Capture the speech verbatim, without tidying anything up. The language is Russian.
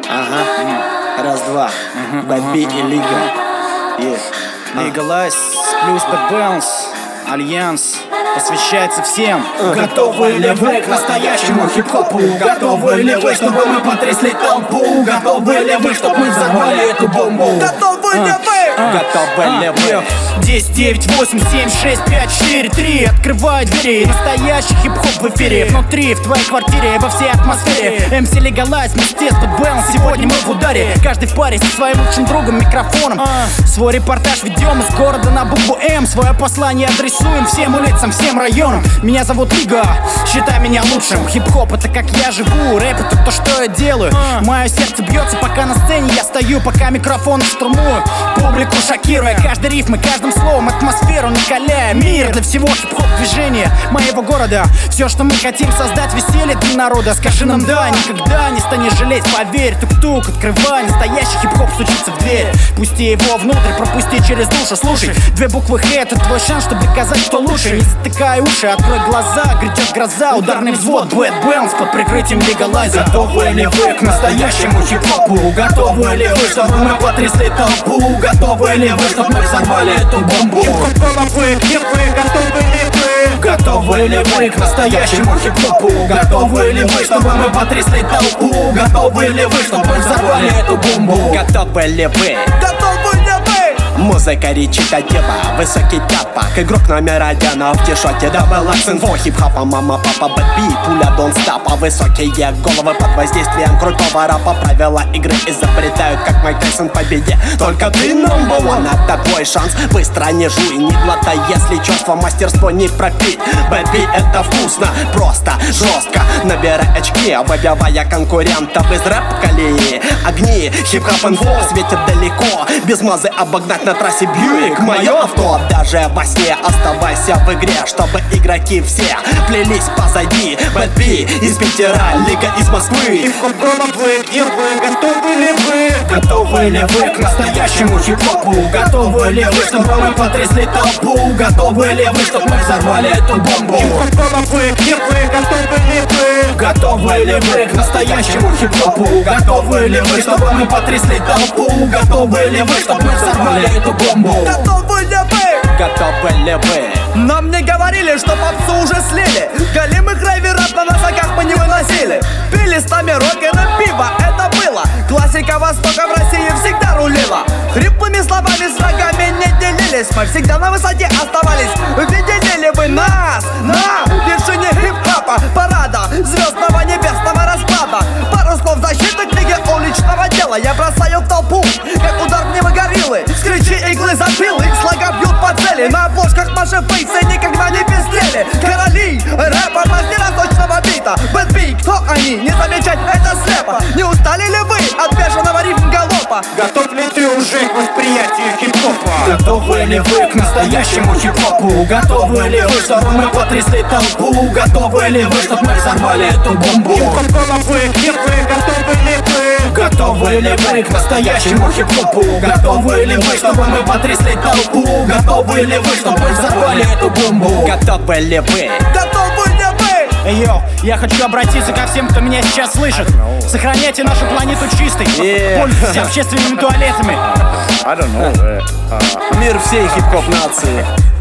Ага. Раз-два. Бэби и Лига. Yeah. Legalize плюс Bad Bounce. Альянс посвящается всем. Готовы ли вы к настоящему хип-хопу? Готовы ли вы, чтобы мы потрясли толпу? Готовы ли вы, чтобы мы взорвали эту бомбу? Готовы ли вы? Готовы ли вы? десять, девять, восемь, семь, шесть, пять, четыре, три. Открывай двери, настоящий хип-хоп в эфире. Внутри, в твоей квартире, во всей атмосфере. эм си Legalize, мистец, Bad Bounce. Сегодня мы в ударе, каждый в паре со своим лучшим другом микрофоном. Свой репортаж ведем из города на букву М. Свое послание адресуем всем улицам, всем районам. Меня зовут Лига, считай меня лучшим. Хип-хоп это как я живу, рэп это то, что я делаю. Мое сердце бьется, пока на сцене я стою, пока микрофон штурмую, публику шокируя каждой рифмой, каждым словом, атмосферу накаляя. Мир для всего хип-хоп движения моего города. Все, что мы хотим создать, веселье для народа. Скажи нам да, никогда не станешь жалеть, поверь. Тук-тук, открывай, настоящий хип-хоп стучится в дверь. Пусти его внутрь, пропусти через душу. Слушай, две буквы Х — это твой шанс, чтобы доказать, что лучше. Не затыкай уши, открой глаза, грядет гроза. Ударный взвод, Bad Bounce под прикрытием Legalize. Готовы ли вы к настоящему хип-хопу? Готовы ли вы, чтобы мы потрясли толпу? Готовы ли вы, чтобы мы взорвали эту бомбу? Готовы ли вы? Готовы ли вы? Готовы ли вы к настоящему хип-хопу? Готовы ли вы, чтобы мы потрясли толпу? Готовы ли вы, чтобы мы взорвали эту бомбу? Готовы ли вы? Готовы ли вы? Музыка речитатива, высокий тяпак. Игрок номер один, а в тишоте дабл акцент. Во хип-хопа, мама, папа, бэтби, пуля дон стапа. Высокие головы под воздействием крутого рапа. Правила игры изобретают, как Майк Тайсон победе. Только ты number one, это твой шанс. Быстро не жуй, не глотай, если чувство, мастерство не пропить. Бэтби это вкусно, просто, жестко. Набирай очки, выбивая конкурентов из рэп-колеи. Огни, хип-хоп инфо светит далеко. Без мазы обогнать на трассе Бьюик мое авто. Даже во сне оставайся в игре, чтобы игроки все плелись позади. Бэтби из Питера, Лига из Москвы. Хип-хоп головы, где вы? Готовы ли вы? Готовы ли вы к настоящему хип-хопу? Готовы ли вы, чтобы мы потрясли толпу? Готовы ли вы, чтобы мы взорвали эту бомбу? Хип-хоп головы, где вы? Готовы ли вы? Готовы ли вы к настоящему хип-хопу? Готовы ли вы, чтобы мы потрясли толпу? Готовы ли вы, чтобы мы взорвали эту бомбу? Готовы ли вы? Готовы ли вы? Нам не говорили, что попсу уже слили. Голимых райверов на носоках мы не выносили. Пили стами рокера пиво, это было. Классика Востока в России всегда рулила. Хриплыми словами с врагами не делились. Мы всегда на высоте оставались. Видели ли вы нас на вершине хип-хопа? Парада звездного небесного расклада. Пару слов защиты книги уличного дела. Я бросаю в толпу, как удар гнева гориллы. Скричи иглы запилы, слога бьют по цели. На обложках наши фейсы никогда не пестрели. Короли рэпа, мастера точного бита. Бэтби, кто они? Не замечать это слепо. Не устали ли вы от бешеного рифм галопа? Готов ли ты уже к восприятию хип-хопа? Готовы ли вы к настоящему хип-хопу? Готовы ли вы, чтобы мы потрясли толпу? Готовы ли вы, чтобы мы взорвали эту бомбу? Хип-хоп головы, где вы? Готовы ли вы? Готовы ли вы к настоящему хип-хопу? Готовы ли вы, чтобы мы потрясли толпу? Готовы ли вы, чтобы мы взорвали эту бомбу? Готовы ли вы? Готовы ли вы? Эй, йоу, я хочу обратиться ко всем, кто меня сейчас слышит. Сохраняйте нашу планету чистой. Yeah. Пользуйтесь общественными туалетами. Мир всей хип-хоп нации.